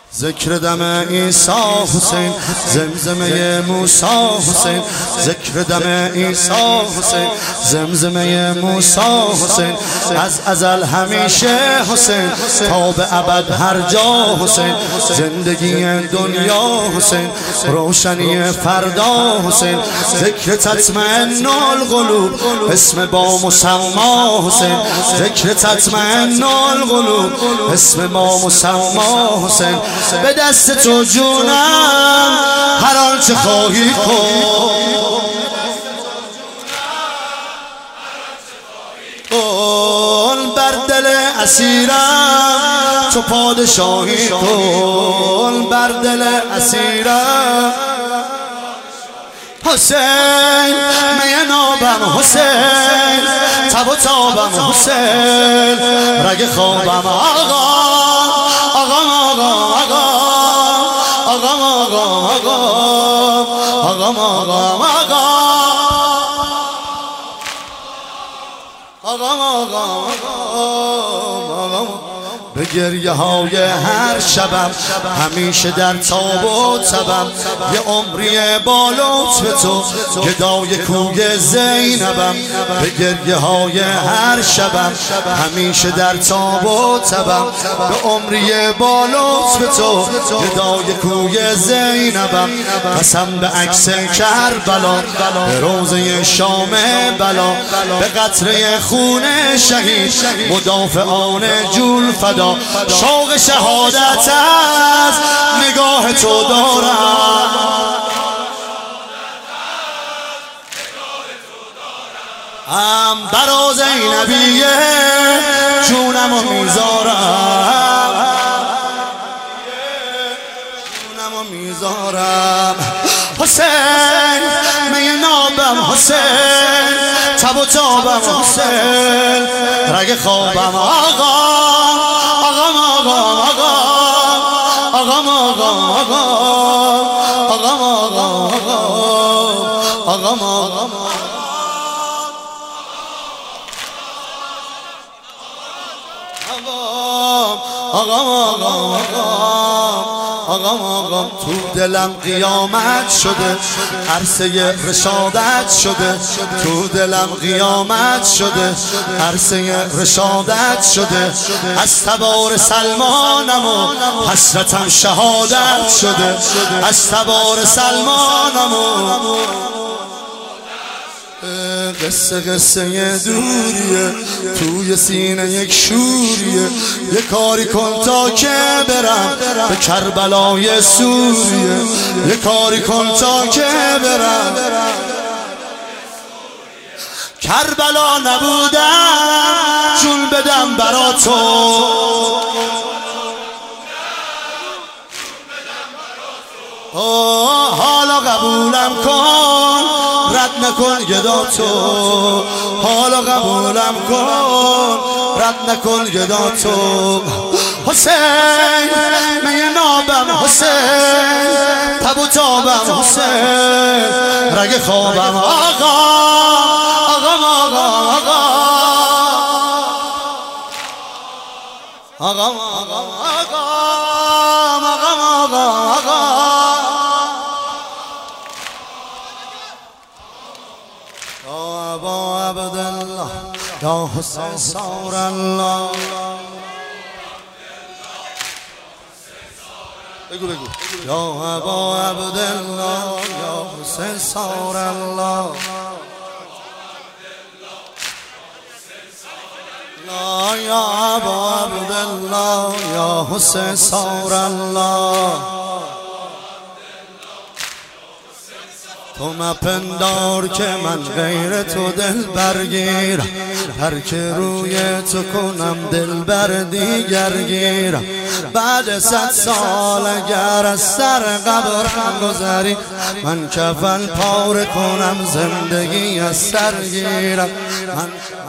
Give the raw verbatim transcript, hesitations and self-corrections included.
ذکر دم عیسی حسین، زمزمه موسی حسین. ذکر دم عیسی حسین، زمزمه موسی حسین. از ازل همیشه حسین، تا به ابد هر جا حسین. زندگی دنیا حسین، روشنی فردا حسین. ذکر تطمئن القلوب، اسم با مسما حسین. ذکر تطمئن القلوب، اسم با مسما حسین. به دست تو جونم هر آنچه خواهی کن، بر دل اسیرم تو پادشاهی کن. بر دل اسیرم حسین، می نابم حسین، تب و تابم حسین. رگ خوابم آقا آقا آقا آقا آقا آقا آقا آقا آقا آقا. به گریه های هر شبم همیشه در تاب و تبم. یه عمری با لطف تو گدای کوی زینبم. به گریه های هر شبم همیشه در تاب و تبم. به عمری با لطف تو گدای کوی زینبم. قسم به عکس کربلا، به روزه شام بلا، به قطره خون شهید مدافعان جول فدا. شوق شهادت از نگاه تو دارم، هم برا زینبیه جونم و میذارم، جونم و میذارم. حسین می نابم حسین، تب و تابم حسین. رگ خوابم آقا آقا آقا آقا آقا آقا آقا آقا آقا آقا. آقا آقا تو دلم قیامت شده، عرصه رشادت شده. تو دلم قیامت شده، عرصه رشادت شده. از تبار سلمانم و حسرتم شهادت شده. از تبار سلمانم و قصه قصه دوریه، توی سینه یک شوریه. یه کاری کن تا که برم به کربلای سوریه. یه کاری کن تا که برم کربلا نبودم جون بدم برا تو. حالا قبولم کن، رد نکن گدا تو. حالا قبولم کن، رد نکن گدا تو. حسین می نابم حسین، تب و تابم حسین. رگ خوابم آقا آقا آقا آقا آقا آقا آقا آقا. یا ابا عبدالله یا حسین صور الله. بگو بگو. یا ابا عبدالله یا حسین صور الله. یا ابا عبدالله یا حسین صور الله. تو مپندار که من غیر تو دل برگیرم، هر که روی تو کنم دل بر دیگر گیرم. بعد صد سال اگر از سر قبرم گذری، من کفن پاره کنم زندگی از سر گیرم. من